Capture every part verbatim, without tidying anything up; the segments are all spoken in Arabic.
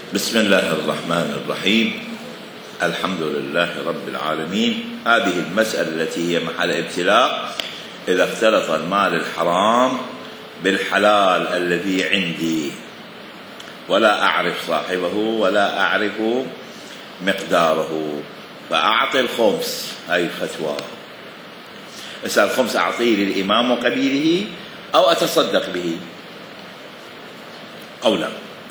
بسم الله الرحمن الرحيم. الحمد لله رب العالمين. هذه المسألة التي هي محل ابتلاء: إذا اختلط المال الحرام بالحلال الذي عندي ولا أعرف صاحبه ولا أعرف مقداره فأعطي الخمس. هاي فتوى. إذا الخمس أعطيه للإمام وقبيله أو أتصدق به قولا.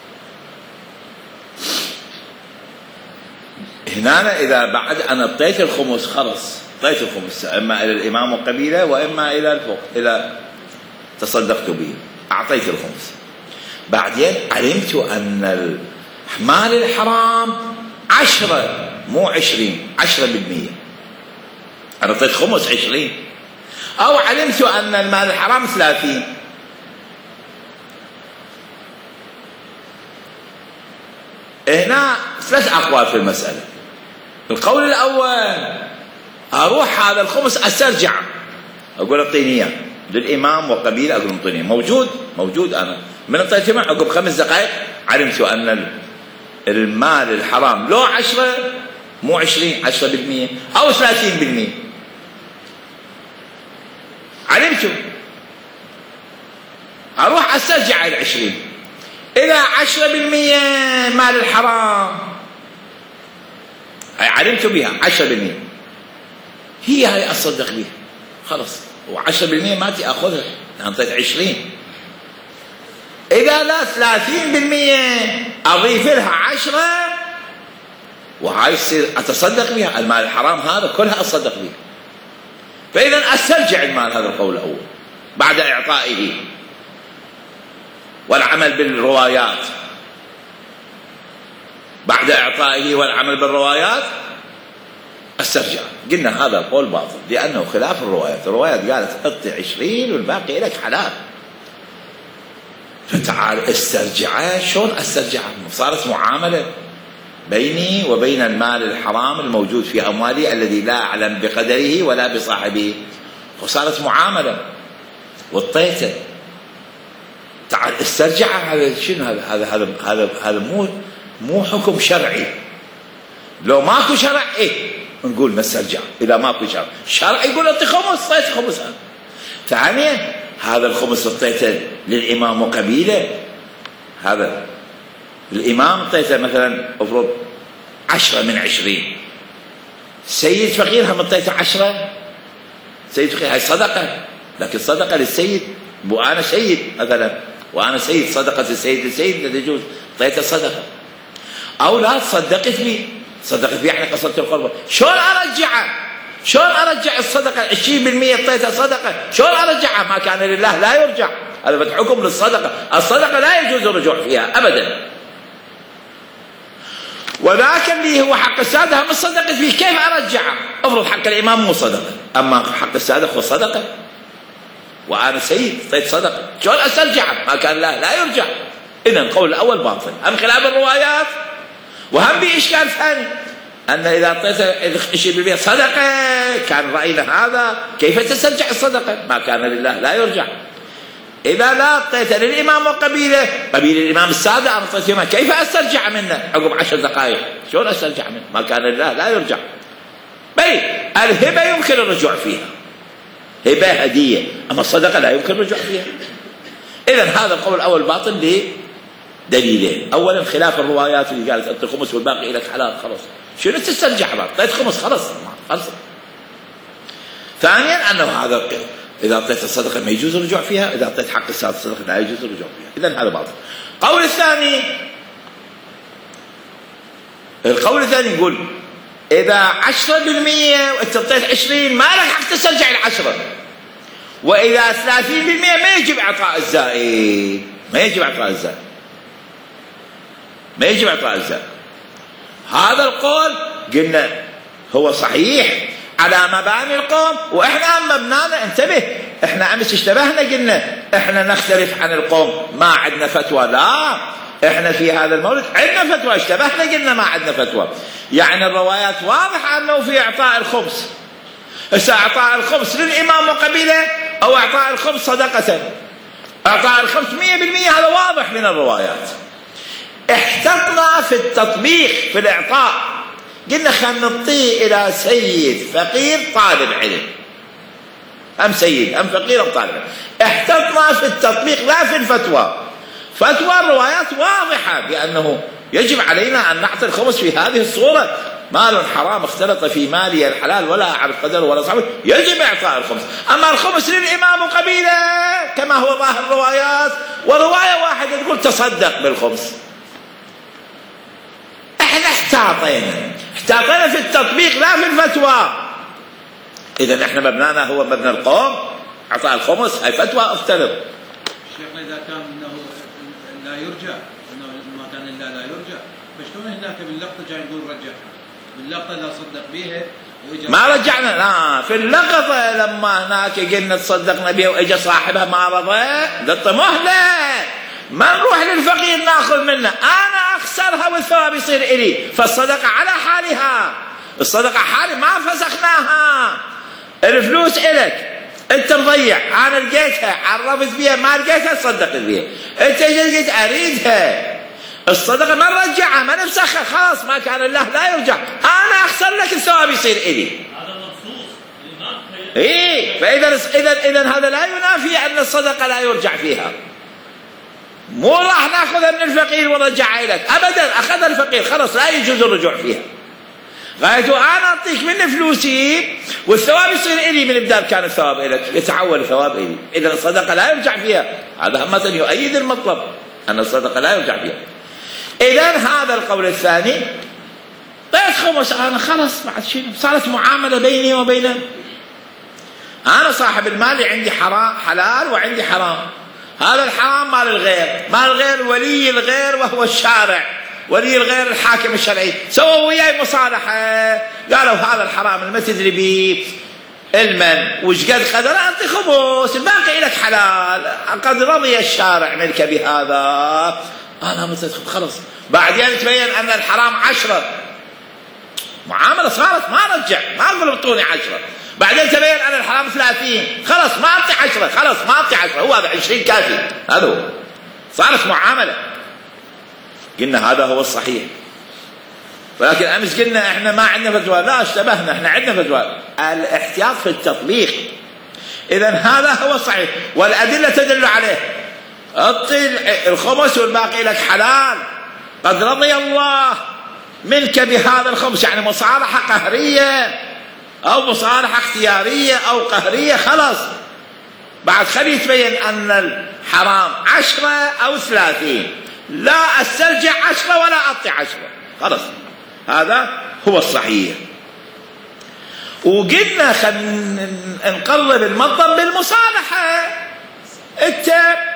هنا إذا بعد أن أعطيت الخمس خلص أعطيت الخمس إما إلى الإمام وقبيله وإما إلى الفوق إلى تصدقت به، أعطيت الخمس. بعدين علمت أن المال الحرام عشرة مو عشرين، عشرة بالمية. أنا أعطيت خمس عشرين، أو علمت أن المال الحرام ثلاثين. هنا ثلاث أقوال في المسألة. القول الأول: أروح هذا الخمس أسترجع، أقول أعطيني إياه للإمام وقبيله، أقول أعطيني موجود موجود. أنا من أعطيته معه عقب خمس دقائق علمت أن المال الحرام لو عشرة مو عشرين، عشرة بالمية أو ثلاثين بالمية. علمت أروح أسترجع العشرين. إذا عشرة بالمية مال الحرام علمت بها عشرة بالمية، هي هاي أصدق بها خلص، وعشرة بالمية ما تي أخذها لأن أعطيت عشرين. إذا لا ثلاثين بالمية أضيف لها عشرة وهاي يصير أتصدق بها. المال الحرام هذا كلها أصدق بها. فإذا أسترجع المال. هذا القول الأول بعد إعطائه والعمل بالروايات. بعد إعطائه والعمل بالروايات استرجع. قلنا هذا القول باطل لأنه خلاف الروايات. الروايات قالت أعطي عشرين والباقي لك حلال. فتعال استرجعه. شلون استرجعه؟ صارت معاملة بيني وبين المال الحرام الموجود في أموالي الذي لا أعلم بقدره ولا بصاحبه، وصارت معاملة واعطيته. تعال استرجعه. هذا شنو؟ هذا هذا هذا هذا هذا مو مو حكم شرعي. لو ماكو شرع ايه نقول نسترجع. اذا ماكو شرع شرع يقول اعطي خمس، اعطيت خمس. ثانيا هذا الخمس اعطيته للامام وقبيله. هذا الامام اعطيته مثلا افرض عشرة من عشرين. سيد فقير هم اعطيته عشرة. سيد فقير هاي صدقه، لكن صدقه للسيد. وانا سيد مثلا وانا سيد، صدقه السيد للسيد لا تجوز، اعطيته صدقه. او لا تصدقت بي، صدقت بي يعني قصدت القربة. شلون ارجعه؟ شلون ارجع الصدقه؟ عشرين بالمية اعطيتها صدقه، شلون ارجعها؟ ما كان لله لا يرجع. هذا بس حكم للصدقه. الصدقه لا يجوز الرجوع فيها ابدا. وذاك اللي هو حق الساده هم صدقت فيه، كيف ارجعه؟ افرض حق الامام مو صدقه، اما حق الساده هو صدقه وانا سيد اعطيت صدقه، شلون استرجعه؟ ما كان لا لا يرجع. اذا القول الاول باطل. هم خلاف الروايات. وهم بإشكال ثاني أن إذا أعطيت عشرين بالمية صدقة كان رأينا هذا، كيف تسترجع الصدقة؟ ما كان لله لا يرجع. إذا لا أعطيت للإمام وقبيله، قبيل الإمام السادة أنا أعطيته، كيف أسترجع منه عقب عشر دقائق؟ شلون أسترجع منه؟ ما كان لله لا يرجع. بل الهبة يمكن الرجوع فيها، هبة هدية، أما الصدقة لا يمكن الرجوع فيها. إذا هذا القول الأول باطل ليه؟ دليلين. اولا خلاف الروايات اللي قالت انت خمس والباقي لك حلال. خلاص شنو تسترجع؟ اعطيت خمس خلاص خلص. ثانيا انه هذا اذا اعطيت الصدقه ما يجوز الرجوع فيها، اذا اعطيت حق السادة الصدقه لا يجوز الرجوع فيها. اذا هذا باطل. القول الثاني القول الثاني يقول اذا عشرة بالمية وانت اعطيت عشرين ما لك حق تسترجع العشرة، واذا ثلاثين بالمية ما يجب اعطاء الزائد، ما يجب اعطاء الزائد، ما يجب اعطاء الزكاة. هذا القول قلنا هو صحيح على مباني القوم، واحنا مبنانا انتبه، احنا امس اشتبهنا قلنا احنا نختلف عن القوم ما عندنا فتوى. لا، احنا في هذا المولد عندنا فتوى. اشتبهنا قلنا ما عندنا فتوى. يعني الروايات واضحه انه في اعطاء الخمس. هسه اعطاء الخمس للامام وقبيله او اعطاء الخمس صدقه. اعطاء الخمس مية بالمية هذا واضح من الروايات. احتطنا في التطبيق في الإعطاء، قلنا خلينا نعطيه إلى سيد فقير طالب علم، أم سيد أم فقير أم طالب علم. احتطنا في التطبيق لا في الفتوى. فتوى الروايات واضحة بأنه يجب علينا أن نعطي الخمس في هذه الصورة، مال حرام اختلط في مالي الحلال ولا أعرف قدر ولا صعب، يجب إعطاء الخمس. أما الخمس للإمام وقبيله كما هو ظاهر الروايات، ورواية واحدة تقول تصدق بالخمس. احنا احتاطينا احتاطينا في التطبيق لا في الفتوى. إذا احنا مبنانا هو مبنى القوم، أعطاء الخمس هاي فتوى افترض. شيخنا إذا كان أنه لا يرجع، أنه ما كان إلا لا يرجع، فشلون هناك باللقطة جاي يقول رجعها؟ باللقطة لا صدق بيها ما رجعنا، لا في اللقطة لما هناك قلنا تصدقنا بها وإجا صاحبها ما رضى، قلت مهلة ما نروح للفقير ناخذ منه، أنا أخسرها والثواب يصير إلي، فالصدقة على حالها، الصدقة حالي ما فسخناها، الفلوس إلك أنت مضيع، أنا لقيتها عرفت بيها ما لقيتها تصدقت بيها، أنت جيت أريدها، الصدقة ما نرجعها ما نفسخها، خلاص ما كان الله لا يرجع، أنا أخسر لك الثواب يصير إلي. هذا منصوص. إيه فإذا إذا إذا هذا لا ينافي أن الصدقة لا يرجع فيها. مو راح ناخذها من الفقير ونرجعها إليك أبدا، أخذ الفقير خلاص لا يجوز الرجوع فيها. غايته أنا أعطيك من فلوسي والثواب يصير إلي من بدال كان الثواب إليك يتحول الثواب إلي. إذا الصدقة لا يرجع فيها، هذا همة يؤيد المطلب أن الصدقة لا يرجع فيها. إذا هذا القول الثاني طيب خمس أنا خلاص بعد شنو صارت معاملة بيني وبينه، أنا صاحب المال عندي حرام حلال وعندي حرام، هذا الحرام مال الغير، مال الغير ولي الغير وهو الشارع، ولي الغير الحاكم الشرعي، سووا وياي مصالحة قالوا هذا الحرام اللي ما تدري به المن وش قد قدر أعطي خمس الباقي لك حلال، قد رضي الشارع منك بهذا أنا متدخل خلص. بعدين تبين أن الحرام عشرة، معاملة صارت ما رجع ما أقول اعطوني عشرة، بعدين تبين أن الحرام ثلاثين خلص ما أعطي عشرة، خلص ما أعطي عشرة، هو هذا عشرين كافي، هذا هو صارت معاملة. قلنا هذا هو الصحيح، ولكن أمس قلنا إحنا ما عندنا فتوى، لا اشتبهنا إحنا عندنا فتوى، الاحتياط في التطبيق. إذا هذا هو الصحيح والأدلة تدل عليه، أعطي الخمس والباقي لك حلال، قد رضي الله منك بهذا الخمس، يعني مصالحة قهرية أو مصالحة اختيارية أو قهرية خلاص، بعد خلي يتبين أن الحرام عشرة أو ثلاثين، لا استرجع عشرة ولا أعطي عشرة، خلاص هذا هو الصحيح. وقلنا خلينا نقلب المطلب بالمصالحة، أنت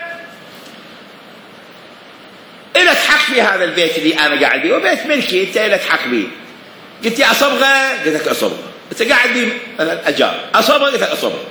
إلك حق في هذا البيت اللي أنا قاعد بيه وبيت ملكي، أنت إلك حق بيه، قلت يا أصبغه قلت لك أصبغه، أنت قاعد بيه الأجار أصبغه قلت لك أصبغه،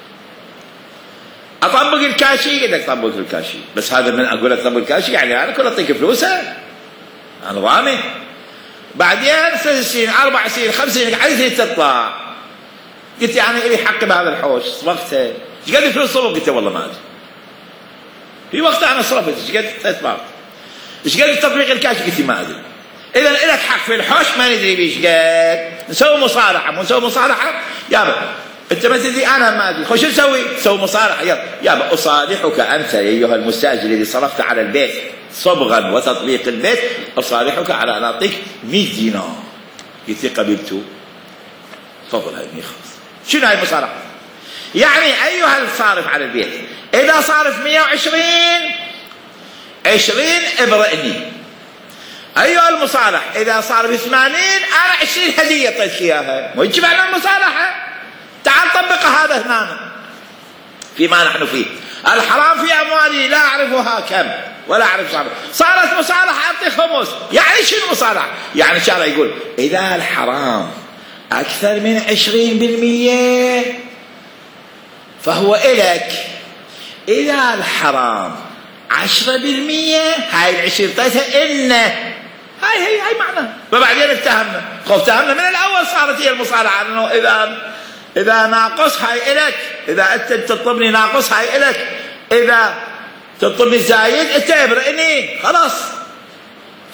أطبق الكاشي قلت لك طبق الكاشي، بس هذا من أقول لك طبق الكاشي يعني أنا كل أعطيك فلوسه أنا ضامن. بعدين ثلاث سنين أربع سنين خمس سنين عايز تطلع، قلت يعني إلي حق بهذا الحوش صبغته، ايش قد فلوس صبغ؟ قلت والله ما أدري، في وقتها أنا صرفت ايش قد ثلاث مرات، ايش قد تطبيق الكاشي؟ قلت ما أدري. إذا لك حق في الحوش ما ندري بيش قد، نسوي مصالحة مو نسوي مصالحة يابا أنت ما تدري أنا ما أدري، خش نسوي نسوي مصالحة يابا يابا أصالحك أنت أيها المستأجر الذي صرفت على البيت صبغا وتطبيق البيت، أصالحك على أن أعطيك مئة دينار. قلت قبلت تفضل هاي خلاص. شنو هاي المصالحة؟ يعني أيها الصارف على البيت إذا صارف مئة وعشرين عشرين ابرئني، أيها المصالح إذا صار بثمانين أنا عشرين هدية طيتك إياها، مو يجب على المصالحة، تعال طبق هذا هنا فيما نحن فيه، الحرام في أموالي لا أعرفها كم ولا أعرف صاحبه، صارت مصالحة أعطي خمس، يعني شنو مصالحة؟ يعني الشارع يقول إذا الحرام أكثر من عشرين بالمية فهو إلك، إذا الحرام عشرة بالمية هاي العشرين طيتها إنه، هاي هي هاي معنى. فبعدين افتهمنا افتهمنا من الأول صارت هي المصالحة أنه إذا إذا ناقص هاي إلك، إذا أنت تطلبني ناقص هاي إلك، إذا تطلبني زايد أنت ابرئني خلاص.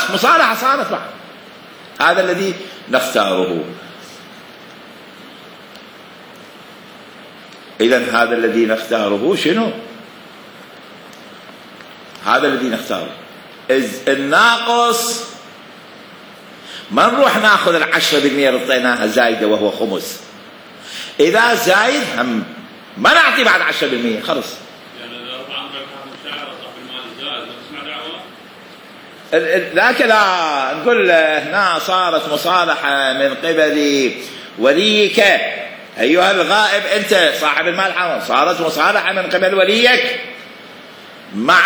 خلاص مصالحة صارت بعد. هذا الذي نختاره. إذن هذا الذي نختاره شنو؟ هذا الذي نختاره. الناقص ما نروح ناخذ العشرة بالمئة اللي اعطيناها زايدة وهو خمس. إذا زايد هم ما نعطي بعد عشرة بالمئة خلص. يعني إذا رفع عنك الحاكم الشاعر صاحب المال زايد ما تسمع دعوة؟ ذاك لا نقول هنا صارت مصالحة من قبل وليك أيها الغائب أنت صاحب المال حرام، صارت مصالحة من قبل وليك مع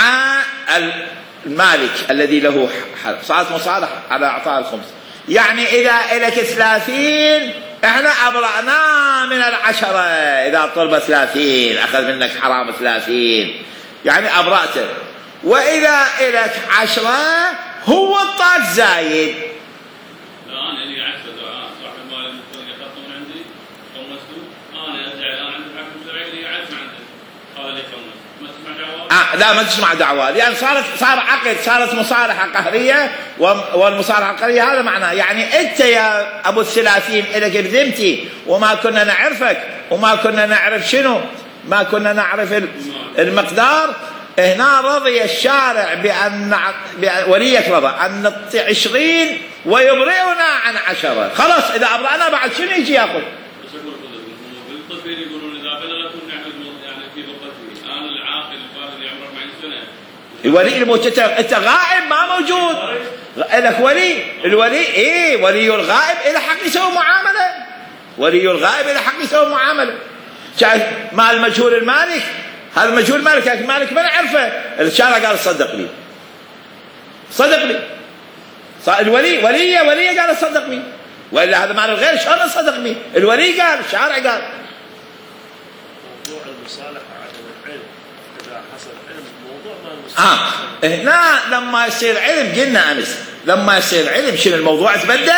المالك الذي له حق، صارت مصالحة على إعطاء الخمس. يعني إذا إلك ثلاثين إحنا أبرأنا من العشرة، إذا طلب ثلاثين أخذ منك حرام ثلاثين يعني أبرأته، وإذا إلك عشرة هو الطاق زايد. لا أنا اللي عشرة صاحب المال المفترض يخطط من عندي خمسته، أنا أرجع أنا عند الحاكم الشرعي اللي عشرة عندي هذا اللي خمس ما تسمع دعوة؟ آه لا ما تسمع دعوة، لأن صارت صار عقد، صارت مصالحة قهرية، والمصالحة القهرية هذا معناه يعني أنت يا أبو الثلاثين إلك بذمتي وما كنا نعرفك وما كنا نعرف شنو، ما كنا نعرف المقدار. هنا رضي الشارع بأن وليك رضى أن نعطي عشرين ويبرئنا عن عشرة، خلاص إذا أبرأنا بعد شنو يجي يأخذ؟ بس أقول لكم بالطفيل يقولون إذا بلغتم نعمل يعني في بقته، أنا العاقل البالغ اللي عمره أربعين سنة. الولي الموت أنت غائب ما موجود، لك ولي، الولي إيه ولي الغائب إلى حق يسوي معاملة، ولي الغائب إلى حق يسوي معاملة. شايف مال مجهول المالك، هذا مجهول مالك لكن مالك ما نعرفه، الشارع قال صدق لي صدق لي، الولي ولي ولي قال صدق لي، والا هذا مال الغير شلون صدق لي؟ الولي قال الشارع قال. موضوع المصالحه عدم العلم اذا حصل علم موضوع ما المصالحه اه هنا لما يصير علم قلنا امس لما يصير علم شنو الموضوع تبدل؟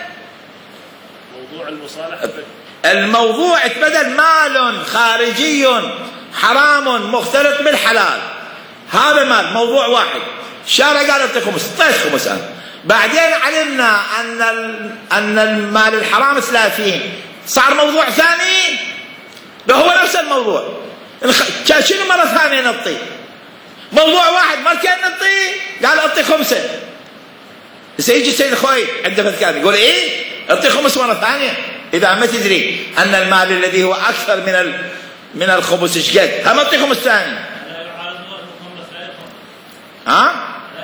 موضوع المصالحه الموضوع تبدل مال خارجي حرام مختلط بالحلال، هذا مال موضوع واحد، الشارع قال انت خمس طيش خمس أنا. بعدين علمنا ان ان المال الحرام ثلاثين، صار موضوع ثاني ده هو نفس الموضوع، شنو مره ثانيه نعطي؟ موضوع واحد مرتين نعطي، قال اعطي خمسه. سيجي السيد الخوي عنده فذكان يقول ايه اعطي خمس مره ثانيه، اذا ما تدري ان المال الذي هو اكثر من ال من الخمس ايش قد؟ هم اعطي خمس ثاني. ها؟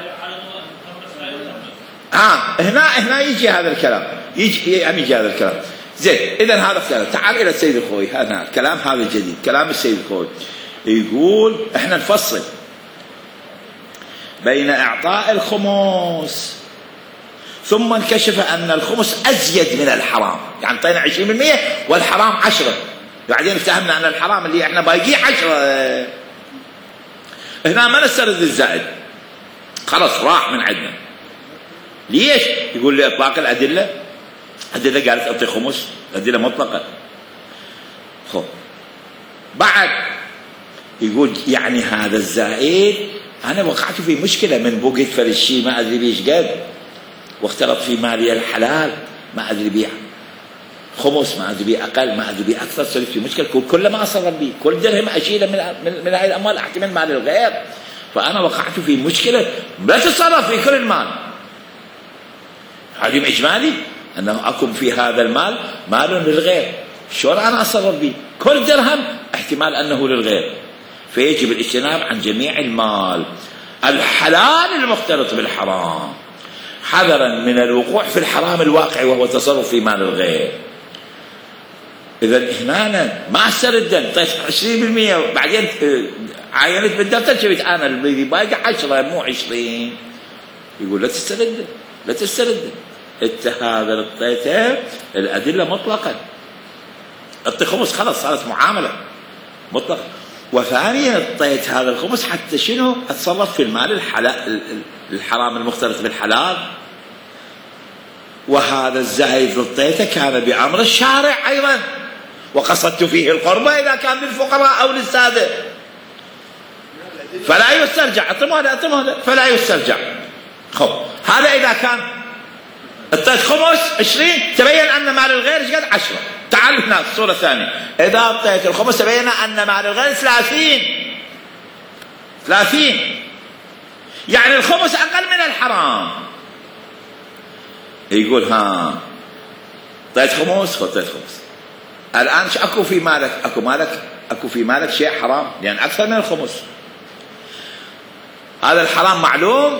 ها هنا هنا يجي هذا الكلام، يجي يعني يجي هذا الكلام. زين اذا هذا الكلام، تعال الى السيد الخوي، هذا الكلام هذا الجديد، كلام السيد الخوي يقول احنا نفصل بين اعطاء الخمس ثم انكشف ان الخمس ازيد من الحرام، يعني اعطينا عشرين بالمئة والحرام عشرة، بعدين افتهمنا ان الحرام اللي احنا باقيه عشرة. هنا ما نسترد الزائد، خلاص راح من عندنا. ليش؟ يقول لي اطلاق الادله، الادله قالت اعطي خمس، الادله مطلقه. خب بعد يقول يعني هذا الزائد انا وقعت في مشكله من بوقت فلشي ما ادري بيش قد، واختلط في مالي الحلال ما ادري بيه خمس، ما ادري بيه اقل، ما ادري بيه اكثر، صرت في مشكله. كل كل ما اصرف به، كل درهم اشيله من من, من هاي الاموال احكي من مال الغير، فانا وقعت في مشكله لا تتصرف في كل المال. علم اجمالي انه اكون في هذا المال مال للغير، شلون انا اتصرف به؟ كل درهم احتمال انه للغير، فيجب الاجتناب عن جميع المال الحلال المختلط بالحرام حذرا من الوقوع في الحرام الواقع وهو التصرف في مال الغير. اذا هنا ما استرد طيب عشرين بالمئة بعدين عينت بالدفتر شفت انا اللي باقي عشرة مو عشرين، يقول لا تسترد لا تسترد انت هذا اعطيته الادله مطلقا، اعطي خمس خلاص صارت معامله مطلقه. وثانيا اعطيت هذا الخمس حتى شنو؟ اتصرف في المال الحلال الحرام المختلط بالحلال، وهذا الزايد اعطيته كان بامر الشارع ايضا، وقصدت فيه القربى اذا كان للفقراء او للساده فلا يسترجع، اعطم هذا اعطم هذا فلا يسترجع. خب هذا اذا وإذا كان اعطيت خمس عشرين تبين أن مال الغير ايش قد؟ عشرة. تعال هنا الصورة الثانية، إذا اعطيت الخمس تبين أن مال الغير ثلاثين. ثلاثين يعني الخمس أقل من الحرام. يقول ها اعطيت خمس اعطيت خمس، الآن اكو في مالك اكو مالك اكو في مالك شيء حرام لأن أكثر من الخمس. هذا الحرام معلوم،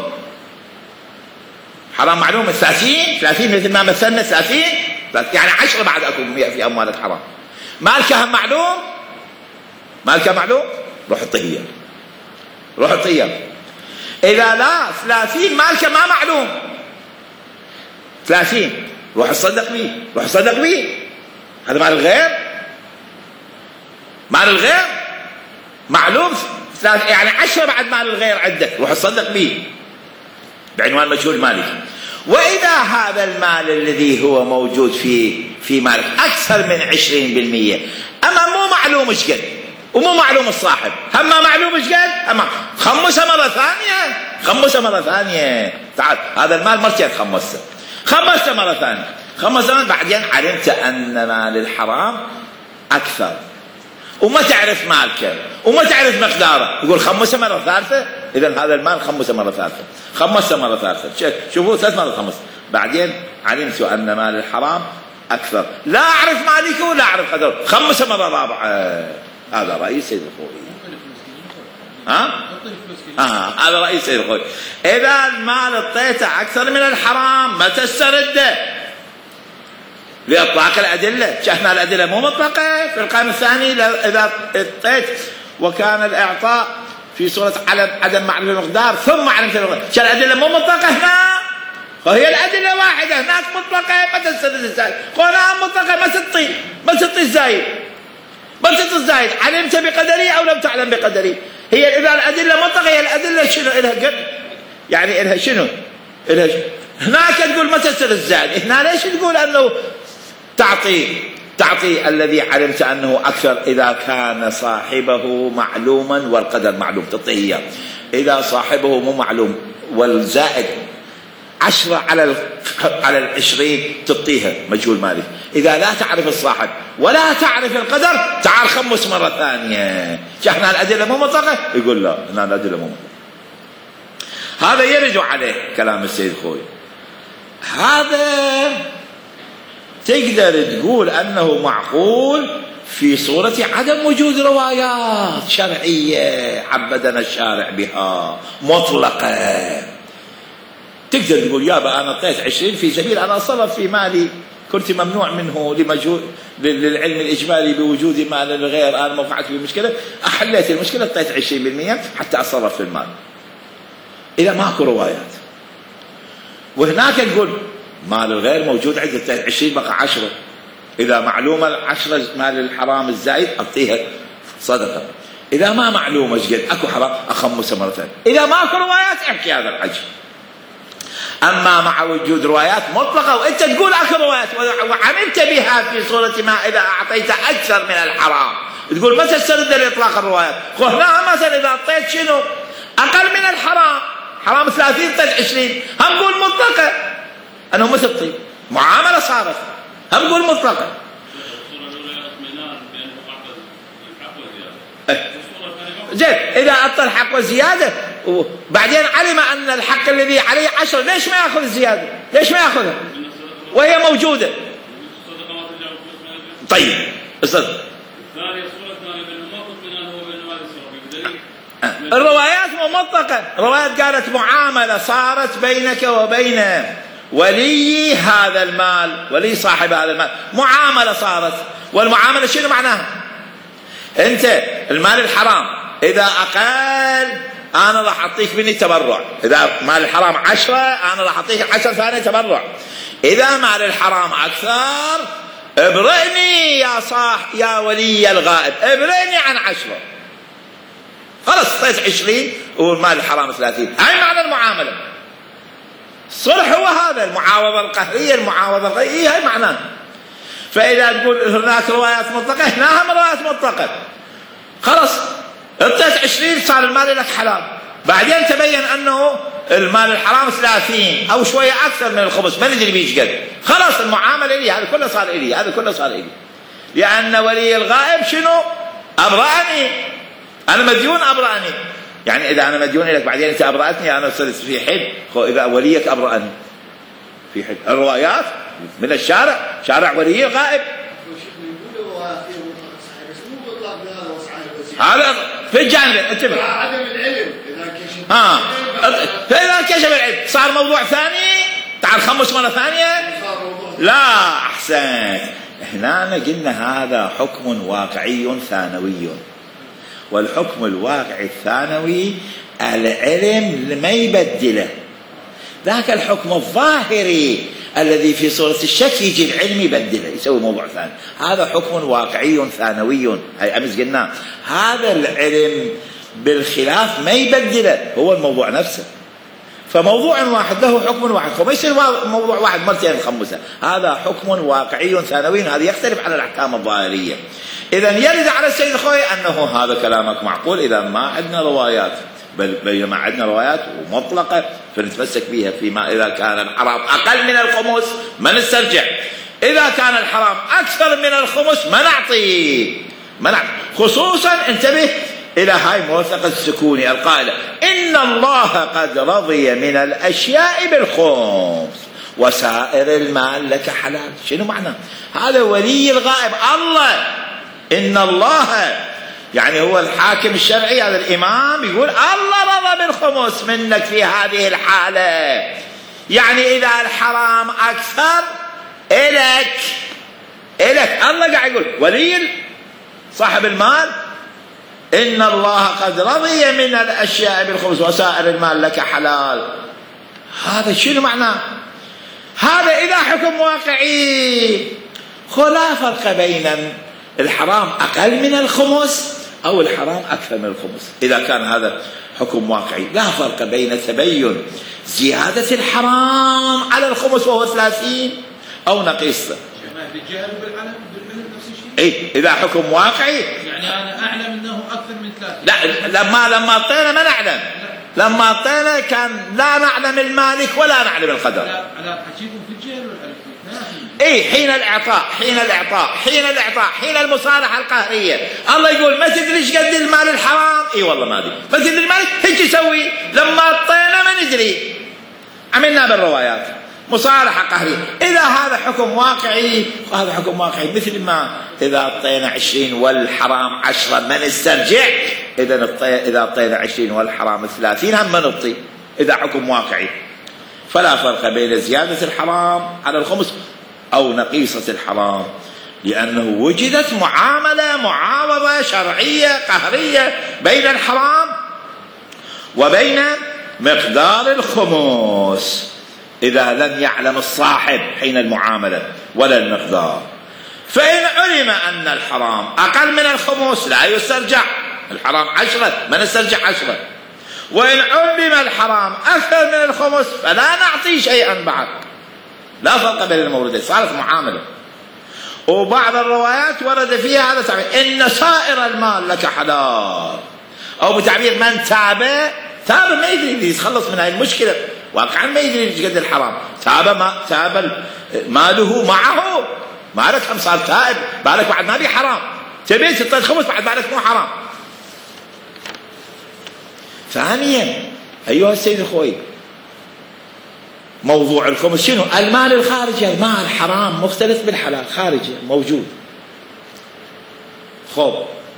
حرام معلوم ثلاثين ثلاثين مثل ما مثلنا ثلاثين يعني عشرة بعد اكو في أموالك حرام. مالك هم معلوم، مالك معلوم روح اعطيه، روح اعطيه. إذا لا ثلاثين مالك ما معلوم، ثلاثين روح تصدق به، روح تصدق به. هذا مال الغير، مال الغير معلوم يعني عشرة بعد مال الغير عندك، روح تصدق به بعنوان مجهول مالك. وإذا هذا المال الذي هو موجود في في مالك أكثر من عشرين بالمئة أما مو معلوم ايش قد ومو معلوم الصاحب، هم ما معلوم ايش قد، أما خمسه مرة ثانية، خمسه مرة ثانية. تعال هذا المال مرتين خمسه، خمسه مرة ثانية، خمسه بعدين علمت أن مال الحرام أكثر وما تعرف مالك وما تعرف مقداره، يقول خمسه مرة ثالثة. إذا هذا المال خمسه مرة ثالثة، خمسه مرة ثالثة، شوفوا ثلاث مرات خمس. بعدين علمت أن مال الحرام أكثر، لا أعرف مالك ولا أعرف قدره، خمسه مرة رابعة. هذا رئيس سيد الخوي. ها؟ آه هذا رئيس سيد الخوي. إذا المال اعطيته أكثر من الحرام ما تسترده لإطلاق الأدلة. شفنا الأدلة مو مطلقة في القانون الثاني. إذا اعطيت وكان الإعطاء في صورة عدم معرفة المقدار ثم معرفة المقدار، شو الأدلة مو مطلقة هنا؟ وهي الأدلة واحدة، هناك مطلقة ما تسترد الزايد، هنا مطلقة ما تعطي ما تعطي الزايد، ما تعطي الزايد. علمت بقدري أو لم تعلم بقدري. هي إذا الأدلة مطلقة هي الأدلة شنو إلها قد يعني إلها شنو إلها شنو؟ هناك تقول ما تسترد الزايد، هنا ليش تقول أنه تعطي تعطي الذي علمت أنه أكثر إذا كان صاحبه معلوما والقدر معلوم تعطيه. إذا صاحبه مو معلوم والزائد عشرة على على العشرين تعطيها مجهول مالك. إذا لا تعرف الصاحب ولا تعرف القدر تعال خمس مرة ثانية. شحنا الأدلة مو مطلقة، يقول لا هنا الأدلة مو مطلقة. هذا يرجع عليه كلام السيد خوي. هذا تقدر تقول أنه معقول في صورة عدم وجود روايات شرعية عبدنا الشارع بها مطلقة. تقدر تقول يابا أنا أعطيت عشرين في سبيل أنا أصرف في مالي كنت ممنوع منه لمجهول للعلم الإجمالي بوجود مال الغير، أنا ما وقعت في مشكلة أحليت المشكلة أعطيت عشرين بالمئة حتى أصرف في المال. إذا ماكو روايات وهناك تقول مال الغير موجود عندك عشرين بقى عشرة، إذا معلومة العشرة مال الحرام الزائد أعطيها صدقة. إذا ما معلومة ايش قد أكو حرام أخمسها مرة ثانية. إذا ماكو روايات احكي هذا الحجم. أما مع وجود روايات مطلقة وأنت تقول أكو روايات وعملت بها في صورة ما إذا أعطيت أكثر من الحرام تقول ما تسترد لإطلاق الروايات. هنا مثلا إذا أعطيت شنو أقل من الحرام، حرام ثلاثين طلع عشرين، هم نقول مطلقة أنه ما تعطي معاملة صارت، هم نقول مطلقة. زين إذا أعطى الحق وزيادة وبعدين علم أن الحق الذي عليه عشرة ليش ما يأخذ الزيادة؟ ليش ما يأخذها وهي موجودة؟ طيب الصدق الروايات مطلقة. روايات قالت معاملة صارت بينك وبين ولي هذا المال، ولي صاحب هذا المال، معاملة صارت. والمعاملة شنو معناها؟ أنت المال الحرام إذا أقل أنا راح أعطيك مني تبرع، إذا مال الحرام عشرة أنا راح أعطيك عشر ثانية تبرع. إذا مال الحرام أكثر ابرئني يا صاح يا ولي الغائب، ابرئني عن عشرة. خلاص اعطيت عشرين والمال الحرام ثلاثين. هاي معنى المعاملة. الصلح هو هذا، المعاوضة القهرية، المعاوضة الغيرية، هاي معناه. فإذا تقول هناك روايات مطلقة هنا هم روايات مطلقة. خلاص اعطيت عشرين صار المال لك حلال، بعدين تبين أنه المال الحرام ثلاثين أو شوية أكثر من الخمس، ما ندري بيش قد، خلاص المعاملة لي، هذا كله صار إلي، هذا كله صار إلي، لأن ولي الغائب شنو؟ أبرأني، أنا مديون أبرأني. يعني إذا أنا مديون لك بعدين أنت أبرأتني، أنا صرت في حد، إذا وليك أبرأني في حد. الروايات من الشارع، شارع ولي الغائب، هذا في الجانب انتبه. عدم العلم اذا كشف ها فاذا كشف العلم صار موضوع ثاني، تعال خمس مره ثانيه. لا احسن، هنا قلنا هذا حكم واقعي ثانوي، والحكم الواقعي الثانوي العلم ما يبدله، ذاك الحكم الظاهري الذي في صورة الشك يجي العلم يبدله يسوي موضوع ثاني. هذا حكم واقعي ثانوي، هاي أمس قلنا هذا العلم بالخلاف ما يبدله، هو الموضوع نفسه. فموضوع واحد له حكم واحد، فما يصير موضوع واحد مرتين خمسة، هذا حكم واقعي ثانوي، هذا يختلف عن الأحكام الظاهرية. إذا يرد على السيد الخوي أنه هذا كلامك معقول إذا ما عندنا روايات، بل بينما عندنا روايات مطلقة فنتمسك بها فيما إذا كان الحرام أقل من الخمس ما نسترجع، إذا كان الحرام أكثر من الخمس ما نعطي ما نعطي. خصوصا انتبه إلى هاي موثقة السكوني القائلة إن الله قد رضي من الأشياء بالخمس وسائر المال لك حلال. شنو معنى هذا؟ ولي الغائب الله، إن الله يعني هو الحاكم الشرعي، هذا الإمام يقول الله رضى بالخمس منك في هذه الحالة، يعني إذا الحرام أكثر إلك إلك الله قاعد يقول ولي صاحب المال إن الله قد رضي من الأشياء بالخمس وسائر المال لك حلال. هذا شنو معناه؟ هذا إذا حكم واقعي، لا فرق بين الحرام أقل من الخمس أو الحرام أكثر من الخمس. إذا كان هذا حكم واقعي لا فرق بين تبين زيادة الحرام على الخمس وهو ثلاثين أو نقيصه. بالجهل بالعلم بالعلم نفس الشيء. إيه إذا حكم واقعي يعني أنا أعلم أنه أكثر من ثلاثين. لا لما لما طينا ما نعلم، لما طينا كان لا نعلم المالك ولا نعلم القدر. لا لا حكيكم في الجهل والعلم. اي حين الاعطاء حين الاعطاء حين الاعطاء حين المصالحه القهريه، الله يقول ما تدري ايش قد المال الحرام، اي والله ما ادري، ما تدري المالك هيك يسوي، لما اعطينا ما ندري، عملنا بالروايات مصالحه قهريه. اذا هذا حكم واقعي، هذا حكم واقعي مثل ما اذا اعطينا عشرين والحرام عشرة ما نسترجع، اذا اذا اعطينا عشرين والحرام ثلاثين هم ما نعطي، اذا حكم واقعي. فلا فرق بين زياده الحرام على الخمس أو نقيصة الحرام، لأنه وجدت معاملة معاوضة شرعية قهرية بين الحرام وبين مقدار الخمس، إذا لم يعلم الصاحب حين المعاملة ولا المقدار. فإن علم أن الحرام أقل من الخمس لا يسترجع، الحرام عشرة ما نسترجع عشرة، وإن علم الحرام أكثر من الخمس فلا نعطي شيئا بعد. لا فرق بين الموردين، صارت معاملة. وبعض الروايات ورد فيها هذا التعبير إن سائر المال لك حلال، أو بتعبير من تاب تاب ما يدري يتخلص من هذه المشكلة، واقعا ما يدري ايش قد الحرام، تاب ما تاب ماله معه، مالك هم صار تائب، بالك بعد ما بي حرام، تبي تعطي الخمس بعد بالك مو حرام. ثانيا أيها السيد الخوي، موضوع الخمس شنو؟ المال الخارجي، المال حرام مختلف بالحلال، خارجي موجود. خب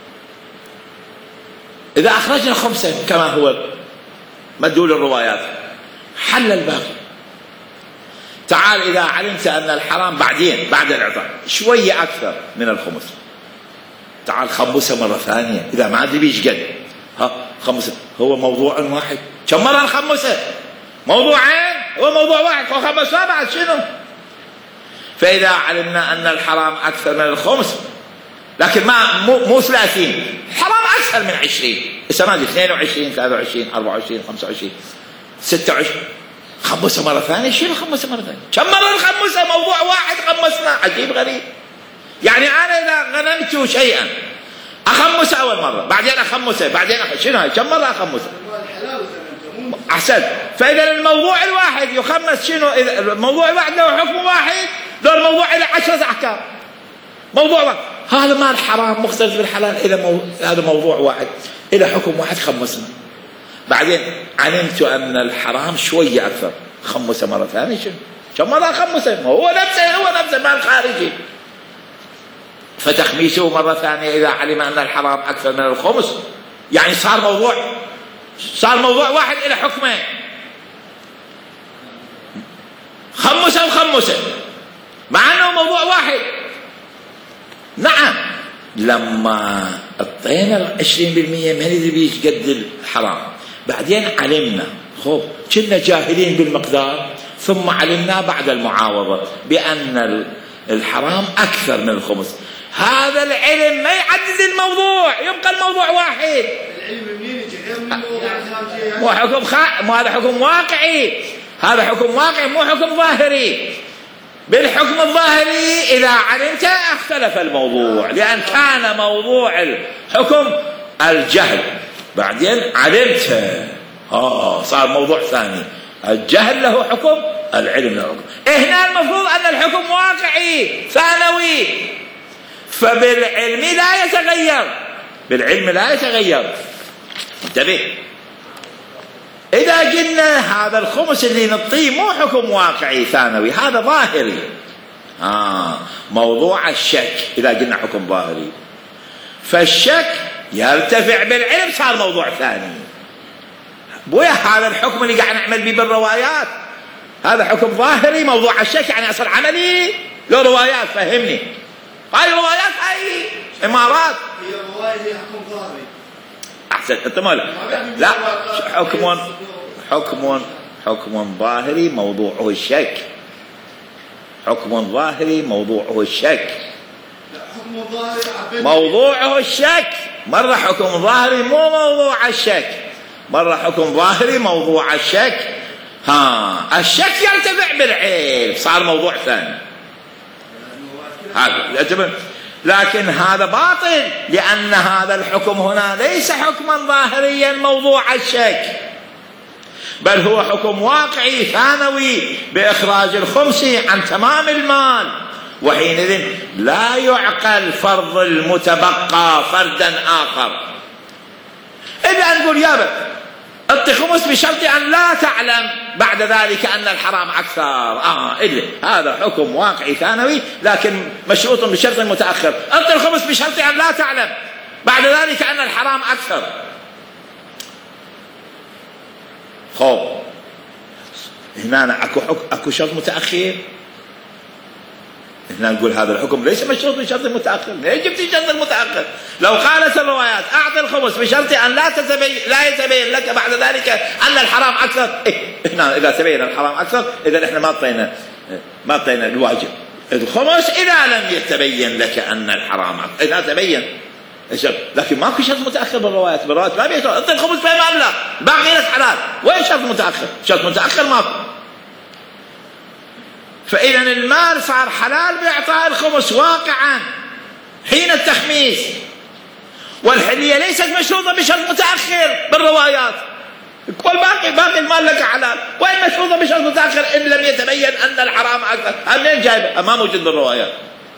إذا أخرجنا خمسة كما هو مدلول الروايات حل الباقي. تعال إذا علمت أن الحرام بعدين بعد الإعطاء شوية أكثر من الخمس، تعال خمسة مرة ثانية، إذا ما أدري بيش قد ها خمسة، هو موضوع واحد، كم مرة نخمسه؟ موضوعين، هو موضوع واحد وخمسة بعد شنو؟ فإذا علمنا أن الحرام أكثر من الخمس لكن ما مو مو ثلاثين، الحرام أكثر من عشرين، السنة اثنين وعشرين ثلاثة وعشرين أربعة وعشرين خمسة وعشرين ستة وعشرين، خمسة مرة ثانية، شنو خمسة مرة ثانية؟ كم مرة نخمسه؟ موضوع واحد خمسنا، عجيب غريب. يعني أنا إذا غنمت شيئا أخمسه أول مرة، بعدين أخمسه، بعدين أخ... شنو هاي؟ كم مرة أخمسه؟ أحسن. فإذا الموضوع الواحد يخمس شنو؟ إذا الموضوع الواحد له حكم واحد، لو الموضوع له عشرة أحكام. موضوع واحد. هذا مال حرام مختلف بالحلال، إذا مو... هذا موضوع واحد إلى حكم واحد خمسنا. بعدين علمت أن الحرام شوية أكثر، خمسة مرة ثانية. شنو؟ كم مرة خمسة؟ هو نفسه هو نفسه مال خارجي. فتخميسه مرة ثانية إذا علم أن الحرام أكثر من الخمس، يعني صار موضوع صار موضوع واحد إلى حكمين، خمسة وخمسة، مع أنه موضوع واحد. نعم، لما اعطينا عشرين بالمئة ما ندري بيش قد الحرام، بعدين علمنا خب كنا جاهلين بالمقدار، ثم علمنا بعد المعاوضة بأن الحرام أكثر من الخمس. هذا العلم ما يعدد الموضوع، يبقى الموضوع واحد. العلم منين يجي؟ غير من موضوع مو حكم خ... مو هذا حكم واقعي، هذا حكم واقعي مو حكم ظاهري. بالحكم الظاهري إذا علمت اختلف الموضوع، لأن كان موضوع الحكم الجهل، بعدين علمت آه صار موضوع ثاني، الجهل له حكم، العلم له حكم. هنا المفروض أن الحكم واقعي ثانوي، فبالعلم لا يتغير، بالعلم لا يتغير. انتبه، إذا قلنا هذا الخمس اللي نعطيه مو حكم واقعي ثانوي، هذا ظاهري. آه موضوع الشك إذا قلنا حكم ظاهري، فالشك يرتفع بالعلم، صار موضوع ثاني. بويا هذا الحكم اللي قاعد نعمل به بالروايات هذا حكم ظاهري، موضوع الشك يعني أصل عملي له روايات. فهمني، هاي روايات هاي إمارات، هي رواية هي حكم ظاهري. أحسن. أنت ما لا حكم حكم حكم ظاهري موضوعه الشك، حكم ظاهري موضوعه الشك، حكم ظاهري موضوعه الشك. مرة حكم ظاهري مو موضوع الشك، مرة حكم ظاهري موضوع الشك. ها الشك يرتفع بالعلم، صار موضوع ثاني. هذا لكن هذا باطل، لأن هذا الحكم هنا ليس حكما ظاهريا موضوع الشك، بل هو حكم واقعي ثانوي بإخراج الخمس عن تمام المال، وحينئذ لا يعقل فرض المتبقى فردا آخر. إذا نقول يابا أعطي خمس بشرط أن لا تعلم بعد ذلك أن الحرام أكثر، آه إلا هذا حكم واقعي ثانوي لكن مشروط بشرط متأخر. أعطي الخمس بشرط أن لا تعلم بعد ذلك أن الحرام أكثر. خوف هنا أكو حكم أكو شرط متأخر، هنا نقول هذا الحكم ليس مشروط بشرط متأخر. ليش جبت الشرط المتأخر؟ لو قالت الروايات أعطي الخمس بشرط أن لا تتبين لا يتبين لك بعد ذلك أن الحرام أكثر، إيه؟ هنا إذا تبين الحرام أكثر إذا إحنا ما أعطينا ما أعطينا الواجب الخمس إذا لم يتبين لك أن الحرام أكثر. إذا تبين، لكن ماكو شرط متأخر بالروايات، بالروايات ما بيقول أعطي الخمس بما مبلغ باقي لك حلال. وين شرط متأخر؟ شرط متأخر ماكو. فإذا المال صار حلال بإعطاء الخمس واقعا حين التخميس، والحلية ليست مشروطة بشرط متأخر بالروايات. كل باقي باقي المال لك حلال، وين مشروطة بشرط متأخر إن لم يتبين أن الحرام أكثر؟ منين جايبه؟ ما موجود بالروايات.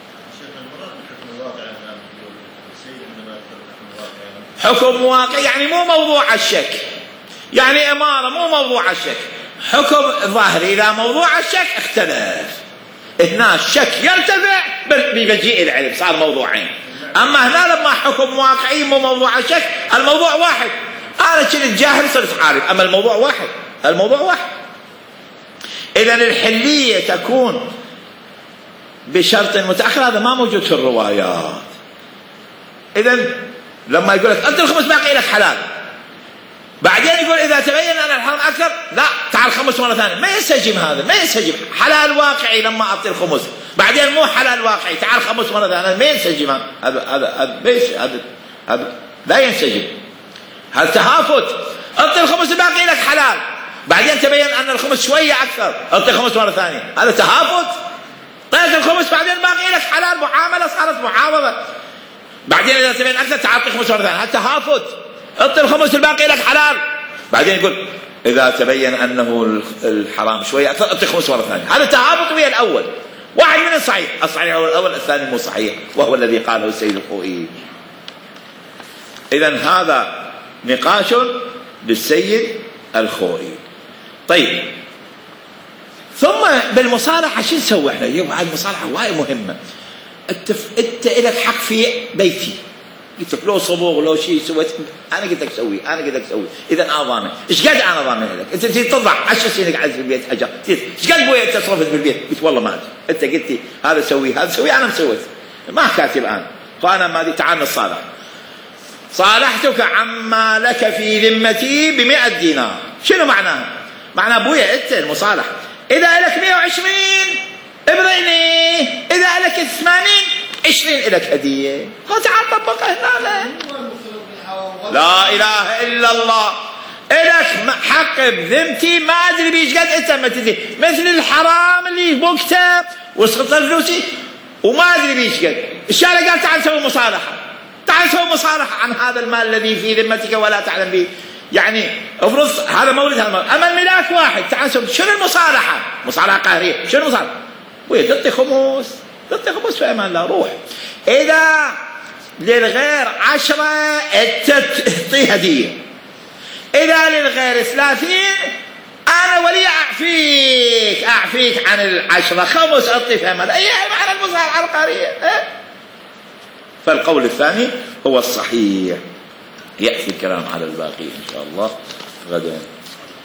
حكم واقع يعني مو موضوع الشك، يعني إمارة مو موضوع الشك. حكم ظاهري إذا موضوع الشك اختلف، هنا الشك يرتفع بمجيء العلم، صار موضوعين. أما هنا لما حكم واقعي مو موضوع الشك، الموضوع واحد. أنا كنت جاهل صرت عارف، أما الموضوع واحد، الموضوع واحد. إذا الحلية تكون بشرط متأخر، هذا ما موجود في الروايات. إذا لما يقول لك أنت الخمس باقي لك حلال، بعدين يقول إذا تبين أن الحرام أكثر لا تعال خمس مرة ثانية، ما ينسجم هذا، ما ينسجم. حلال واقعي لما أعطي الخمس، بعدين مو حلال واقعي تعال خمس مرة ثانية، ما ينسجم هذا. هذا هذا هذا هذا لا ينسجم. هذا تهافت. أعطي الخمس باقي لك حلال، بعدين تبين أن الخمس شوية أكثر، أعطي خمس مرة ثانية، هذا تهافت. طيب الخمس بعدين باقي لك حلال، معاملة صارت معاوضة، بعدين إذا تبين أكثر تعطي خمس مرة ثانية، هذا تهافت. اعطي الخمس الباقي لك حلال، بعدين يقول إذا تبين أنه الحرام شوية أعطي خمس مرة ثانية. هذا تهابط ويا الأول، واحد من الصحيح، الصحيح هو الأول، الثاني مو صحيح، وهو الذي قاله السيد الخوئي. إذن هذا نقاش للسيد الخوئي. طيب، ثم بالمصالحة شو نسوي احنا؟ يبقى المصالحة وايد مهمة. انت انت لك حق في بيتي، قلت لك لو صبغ لو شيء سويت، انا قلت لك سوي، انا قلت لك سوي، اذا انا ضامن. ايش قد انا ضامن لك؟ انت تجي تضع عشر سنين قاعد في البيت اجر، ايش قد ابوي تصرفت في البيت؟ قلت والله ما ادري، انت قلت لي هذا سوي هذا سوي، انا مسويت، ما حكيت الان، فانا ما ادري. تعال نتصالح. صالحتك عما لك في ذمتي بمئة دينار. شنو معناه؟ معناه ابويا انت المصالح، اذا لك مئة وعشرين ابرئني، اذا لك ثمانين عشرين لك هديه. تعال طبقها هنا. لا اله الا الله. الك حق بذمتي ما ادري بيش قد انت ما تدري، مثل الحرام اللي بوقته وسقط فلوسي وما ادري بيش قد. الشارع قال تعال نسوي مصالحه، تعال نسوي مصالحه عن هذا المال الذي في ذمتك ولا تعلم به. يعني افرض هذا مولد هذا مولد. اما الملاك واحد، تعال نسوي. شنو المصالحه؟ مصالحه قهريه. شنو المصالحه؟ ويا تعطي خمس، تعطي خمس في امان الله. روح اذا للغير عشرة انت تعطيه هديه، اذا للغير ثلاثين انا ولي اعفيك اعفيك عن العشرة، خمس اعطي في امان. اي معنى المصالحه القهريه. اه؟ فالقول الثاني هو الصحيح. يأتي الكلام على الباقي إن شاء الله غدا.